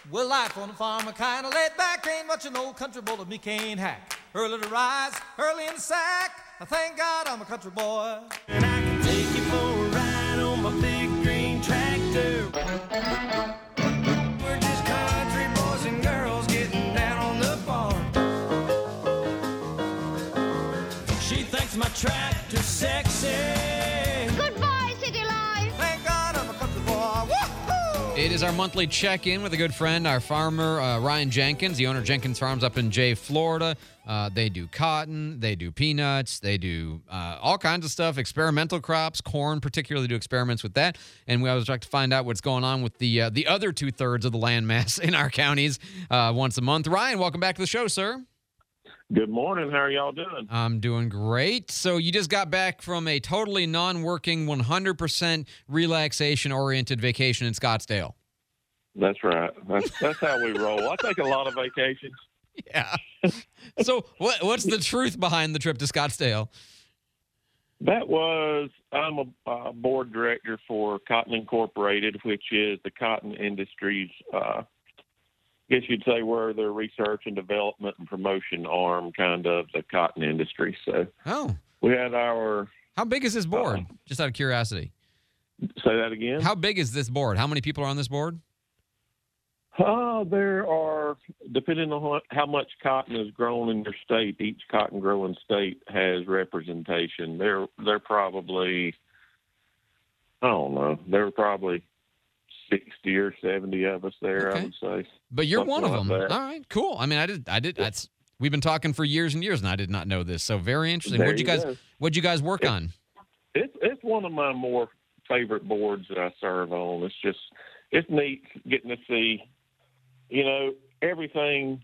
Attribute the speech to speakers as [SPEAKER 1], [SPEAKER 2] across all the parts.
[SPEAKER 1] Well, life on the farm, a kind of laid back, ain't much an old country boy that me can't hack. Early to rise, early in the sack, I thank God I'm a country boy.
[SPEAKER 2] And I can take you for a ride on my big green tractor. We're just country boys and girls getting down on the farm. She thinks my tractor's sexy.
[SPEAKER 3] Goodbye, City Life.
[SPEAKER 1] Thank God I'm a country boy. Woo-hoo!
[SPEAKER 4] It is our monthly check-in with a good friend, our farmer, Ryan Jenkins, the owner of Jenkins Farms up in Jay, Florida. They do cotton, they do peanuts, they do all kinds of stuff, experimental crops, corn, particularly do experiments with that. And we always like to find out what's going on with the other two-thirds of the land mass in our counties once a month. Ryan, welcome back to the show, sir.
[SPEAKER 5] Good morning. How are y'all doing?
[SPEAKER 4] I'm doing great. So you just got back from a totally non-working, 100% relaxation-oriented vacation in Scottsdale.
[SPEAKER 5] That's right. That's how we roll. I take a lot of vacations.
[SPEAKER 4] Yeah. So what's the truth behind the trip to Scottsdale?
[SPEAKER 5] I'm a board director for Cotton Incorporated, which is the cotton industry's, I guess you'd say we're the research and development and promotion arm kind of the cotton industry. So we had
[SPEAKER 4] How big is this board? Just out of curiosity.
[SPEAKER 5] Say that again?
[SPEAKER 4] How big is this board? How many people are on this board?
[SPEAKER 5] There are, depending on how much cotton is grown in your state, each cotton growing state has representation. They're probably, I don't know, there are probably 60 or 70 of us there,
[SPEAKER 4] Okay.
[SPEAKER 5] I would say.
[SPEAKER 4] But you're
[SPEAKER 5] Something
[SPEAKER 4] one of
[SPEAKER 5] like
[SPEAKER 4] them.
[SPEAKER 5] that.
[SPEAKER 4] All right, cool. I mean, I did. We've been talking for years and years, and I did not know this. So very interesting.
[SPEAKER 5] There
[SPEAKER 4] What'd you guys work on?
[SPEAKER 5] It's one of my more favorite boards that I serve on. It's neat getting to see, everything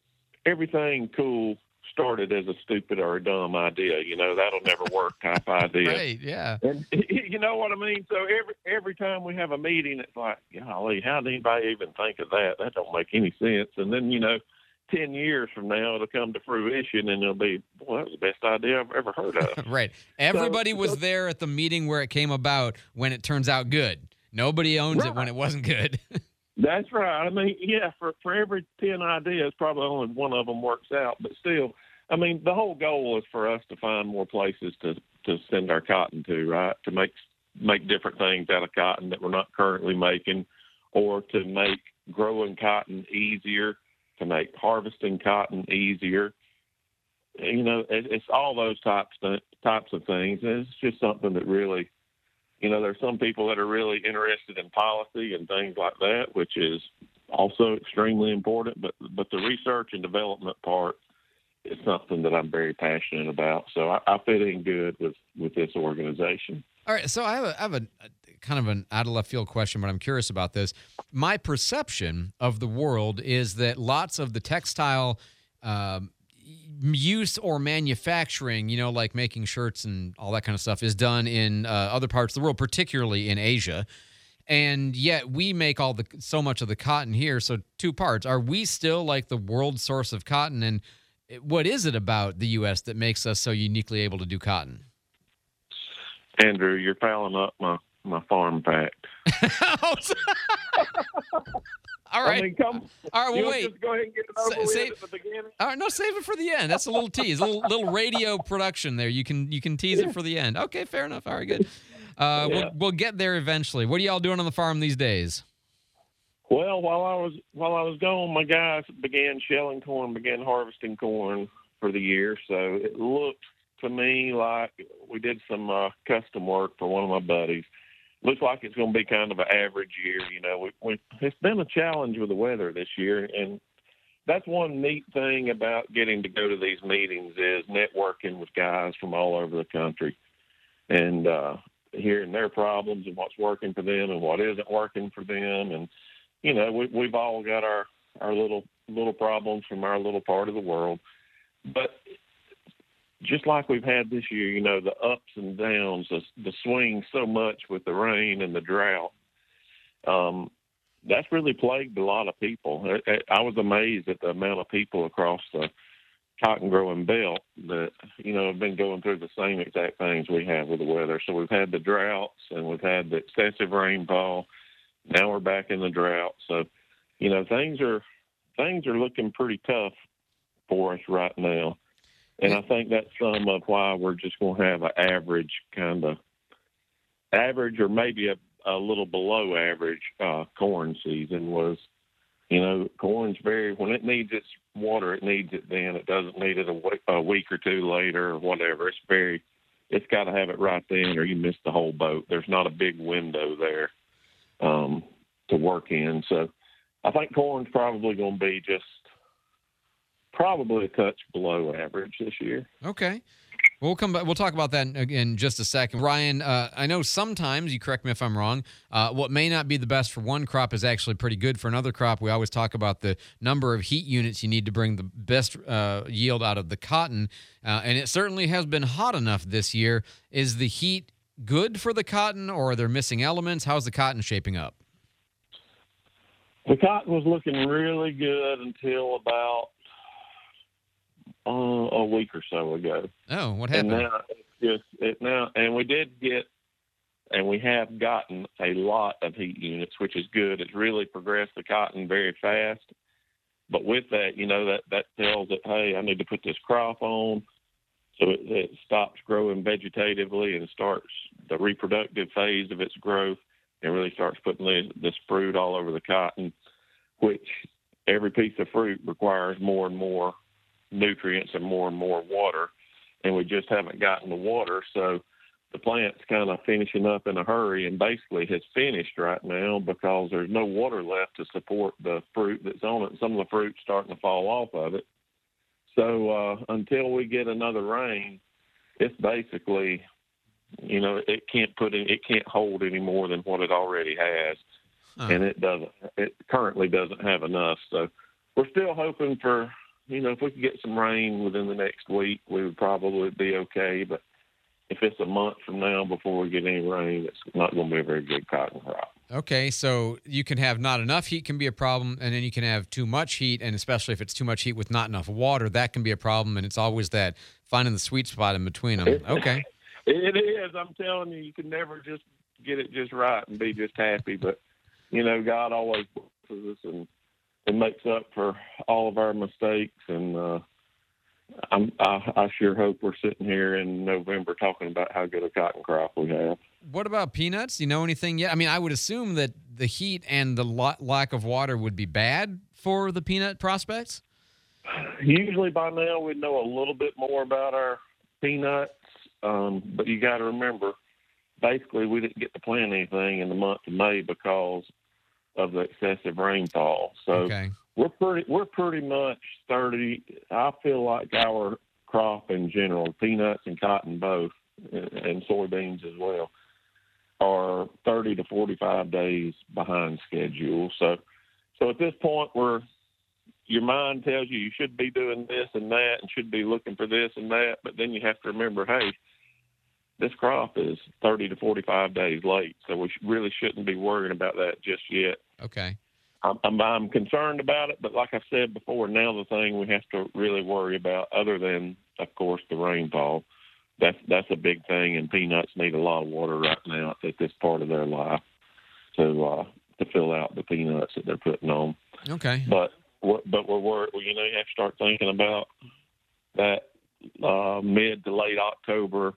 [SPEAKER 5] cool started as a stupid or a dumb idea. That'll never work type idea.
[SPEAKER 4] Right, yeah.
[SPEAKER 5] And you know what I mean? So every time we have a meeting, it's like, golly, how did anybody even think of that? That don't make any sense. And then, 10 years from now, it'll come to fruition, and it'll be, boy, that was the best idea I've ever heard of.
[SPEAKER 4] Right. Everybody was there at the meeting where it came about when it turns out good. Nobody owns it when it wasn't good.
[SPEAKER 5] That's right. I mean, yeah, for every 10 ideas, probably only one of them works out. But still, I mean, the whole goal is for us to find more places to send our cotton to, right, to make different things out of cotton that we're not currently making, or to make growing cotton easier, to make harvesting cotton easier. It's all those types of things. And it's just something that really, there's some people that are really interested in policy and things like that, which is also extremely important. But the research and development part is something that I'm very passionate about. So I fit in good with this organization.
[SPEAKER 4] All right, so I have a kind of an out of left field question, but I'm curious about this. My perception of the world is that lots of the textile use or manufacturing, like making shirts and all that kind of stuff, is done in other parts of the world, particularly in Asia. And yet we make so much of the cotton here. So two parts. Are we still like the world source of cotton? And what is it about the U.S. that makes us so uniquely able to do cotton?
[SPEAKER 5] Andrew, you're fouling up my farm fact.
[SPEAKER 4] All right.
[SPEAKER 5] I mean, come.
[SPEAKER 4] All right, well,
[SPEAKER 5] you
[SPEAKER 4] wait.
[SPEAKER 5] Just go ahead and get it over with at the beginning.
[SPEAKER 4] All right, no, save it for the end. That's a little tease, a little radio production there. You can tease it for the end. Okay, fair enough. All right, good. We'll get there eventually. What are y'all doing on the farm these days?
[SPEAKER 5] Well, while I was gone, my guys began shelling corn, began harvesting corn for the year. So it looked to me like we did some custom work for one of my buddies. Looks like it's going to be kind of an average year. It's been a challenge with the weather this year, and that's one neat thing about getting to go to these meetings is networking with guys from all over the country and hearing their problems and what's working for them and what isn't working for them. And we've all got our little problems from our little part of the world, but just like we've had this year, the ups and downs, the swing so much with the rain and the drought, that's really plagued a lot of people. I was amazed at the amount of people across the cotton growing belt that, have been going through the same exact things we have with the weather. So we've had the droughts and we've had the excessive rainfall. Now we're back in the drought. So things are looking pretty tough for us right now. And I think that's some of why we're just going to have an average or maybe a little below average corn season. Was, corn's when it needs its water, it needs it then. It doesn't need it a week or two later or whatever. It's got to have it right then or you miss the whole boat. There's not a big window there to work in. So I think corn's probably going to be probably a touch below average this year.
[SPEAKER 4] Okay. We'll come back. We'll talk about that in just a second. Ryan, I know sometimes, you correct me if I'm wrong, what may not be the best for one crop is actually pretty good for another crop. We always talk about the number of heat units you need to bring the best yield out of the cotton, and it certainly has been hot enough this year. Is the heat good for the cotton, or are there missing elements? How's the cotton shaping up?
[SPEAKER 5] The cotton was looking really good until about a week or so ago.
[SPEAKER 4] Oh, what happened?
[SPEAKER 5] And now we have gotten a lot of heat units, which is good. It's really progressed the cotton very fast. But with that, that tells it, hey, I need to put this crop on. So it stops growing vegetatively and starts the reproductive phase of its growth and really starts putting this fruit all over the cotton, which every piece of fruit requires more and more nutrients and more water, and we just haven't gotten the water. So the plant's kind of finishing up in a hurry and basically has finished right now because there's no water left to support the fruit that's on it. Some of the fruit's starting to fall off of it. So until we get another rain, it's basically, it can't hold any more than what it already has. And it currently doesn't have enough. So we're still hoping for, if we could get some rain within the next week, we would probably be okay. But if it's a month from now before we get any rain, it's not going to be a very good cotton crop.
[SPEAKER 4] Okay, so you can have not enough heat can be a problem, and then you can have too much heat, and especially if it's too much heat with not enough water, that can be a problem, and it's always that finding the sweet spot in between them. Okay.
[SPEAKER 5] It is. I'm telling you, you can never just get it just right and be just happy. But, God always blesses us and makes up for all of our mistakes, and I sure hope we're sitting here in November talking about how good a cotton crop we have.
[SPEAKER 4] What about peanuts? Do you know anything yet? I mean, I would assume that the heat and the lack of water would be bad for the peanut prospects.
[SPEAKER 5] Usually by now we'd know a little bit more about our peanuts, but you got to remember, basically we didn't get to plant anything in the month of May because of the excessive rainfall. So
[SPEAKER 4] okay.
[SPEAKER 5] We're pretty much 30. I feel like our crop in general, peanuts and cotton both, and soybeans as well, are 30 to 45 days behind schedule. So at this point, your mind tells you should be doing this and that, and should be looking for this and that, but then you have to remember, hey, this crop is 30 to 45 days late, so we really shouldn't be worrying about that just yet.
[SPEAKER 4] Okay.
[SPEAKER 5] I'm concerned about it, but like I said before, now the thing we have to really worry about, other than, of course, the rainfall, that's a big thing, and peanuts need a lot of water right now at this part of their life to fill out the peanuts that they're putting on.
[SPEAKER 4] Okay.
[SPEAKER 5] But we're worried. You have to start thinking about that mid to late October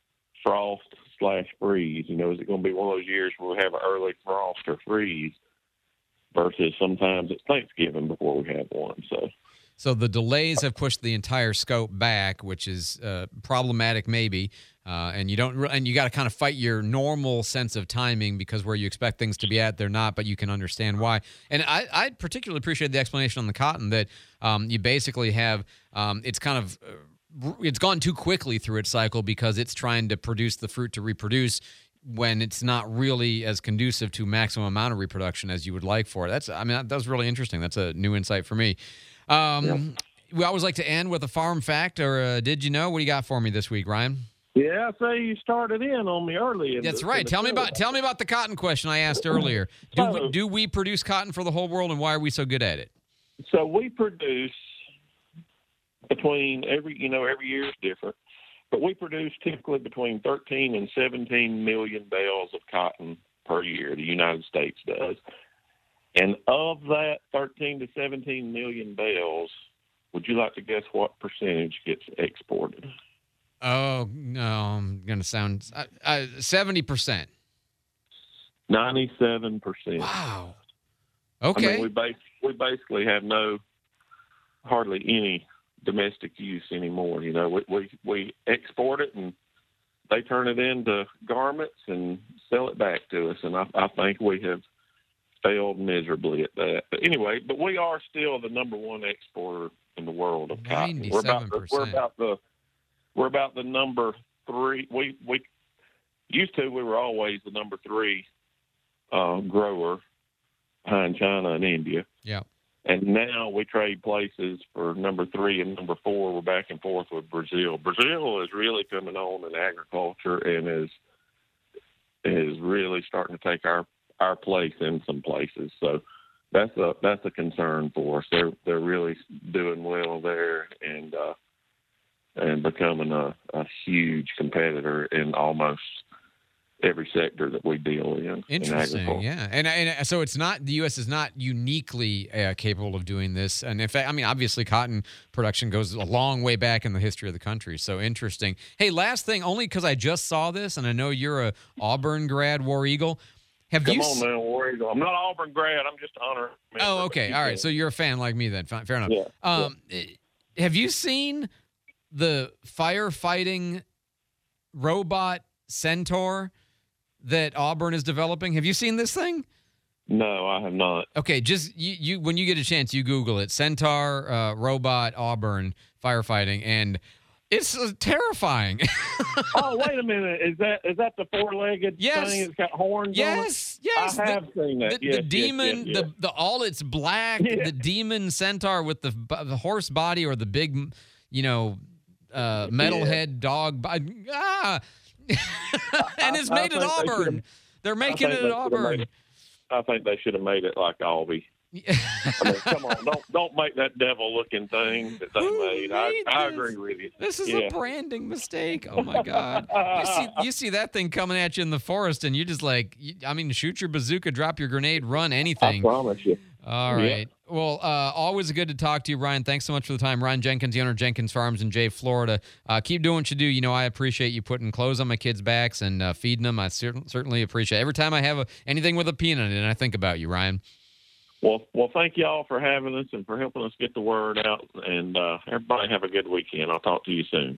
[SPEAKER 5] frost/freeze. Is it going to be one of those years where we have an early frost or freeze? Versus sometimes it's Thanksgiving before we have one. So
[SPEAKER 4] the delays have pushed the entire scope back, which is problematic maybe. And you got to kind of fight your normal sense of timing, because where you expect things to be at, they're not, but you can understand why. And I particularly appreciate the explanation on the cotton that you basically have it's kind of it's gone too quickly through its cycle because it's trying to produce the fruit to reproduce, when it's not really as conducive to maximum amount of reproduction as you would like for it. That was really interesting. That's a new insight for me. We always like to end with a farm fact, or did you know? What do you got for me this week, Ryan?
[SPEAKER 5] Yeah, I say you started in on me early.
[SPEAKER 4] That's right. Tell me about the cotton question I asked earlier. Do we produce cotton for the whole world, and why are we so good at it?
[SPEAKER 5] So we produce between every year is different. But we produce typically between 13 and 17 million bales of cotton per year. The United States does. And of that 13 to 17 million bales, would you like to guess what percentage gets exported?
[SPEAKER 4] Oh, no, I'm going to sound 70%.
[SPEAKER 5] 97%.
[SPEAKER 4] Wow.
[SPEAKER 5] I
[SPEAKER 4] Okay.
[SPEAKER 5] mean, we basically have hardly any domestic use anymore. You know, we export it and they turn it into garments and sell it back to us. And I think we have failed miserably at that. But anyway, we are still the number one exporter in the world of cotton.
[SPEAKER 4] 97%.
[SPEAKER 5] We're about the number 3. We were always the number 3 grower behind China and India.
[SPEAKER 4] Yeah.
[SPEAKER 5] And now we trade places for number 3 and number 4. We're back and forth with Brazil. Brazil is really coming on in agriculture and is really starting to take our place in some places. So that's a concern for us. They're really doing well there and becoming a huge competitor in almost every sector that we deal in.
[SPEAKER 4] Interesting, yeah. And so it's not, the U.S. is not uniquely capable of doing this. And in fact, I mean, obviously cotton production goes a long way back in the history of the country. So interesting. Hey, last thing, only because I just saw this, and I know you're a Auburn grad, War Eagle.
[SPEAKER 5] Come on now, War Eagle. I'm not Auburn grad. I'm just honored.
[SPEAKER 4] Oh, okay. All right. So you're a fan like me then. Fair enough.
[SPEAKER 5] Yeah.
[SPEAKER 4] Have you seen the firefighting robot Centaur that Auburn is developing? Have you seen this thing?
[SPEAKER 5] No, I have not.
[SPEAKER 4] Okay, just you when you get a chance, you Google it. Centaur robot Auburn firefighting, and it's terrifying.
[SPEAKER 5] Oh, wait a minute. Is that the 4-legged
[SPEAKER 4] Yes.
[SPEAKER 5] thing? It's got horns
[SPEAKER 4] Yes,
[SPEAKER 5] on it?
[SPEAKER 4] yes.
[SPEAKER 5] I have seen that.
[SPEAKER 4] The demon,
[SPEAKER 5] yes.
[SPEAKER 4] the all it's black,
[SPEAKER 5] Yeah.
[SPEAKER 4] the demon centaur with the horse body or the big, metalhead dog body. Ah! And it's made at Auburn. They're making it at Auburn.
[SPEAKER 5] I think they should have made it like Albie. I mean, come on, don't make that devil-looking thing that they made. I agree with you.
[SPEAKER 4] This is a branding mistake. Oh my God! You see that thing coming at you in the forest, and you just shoot your bazooka, drop your grenade, run anything.
[SPEAKER 5] I promise you.
[SPEAKER 4] All right. Yeah. Well, always good to talk to you, Ryan. Thanks so much for the time. Ryan Jenkins, the owner of Jenkins Farms in Jay, Florida. Keep doing what you do. You know, I appreciate you putting clothes on my kids' backs and feeding them. I certainly appreciate it. Every time I have anything with a peanut in it, I think about you, Ryan.
[SPEAKER 5] Well, thank you all for having us and for helping us get the word out. And everybody have a good weekend. I'll talk to you soon.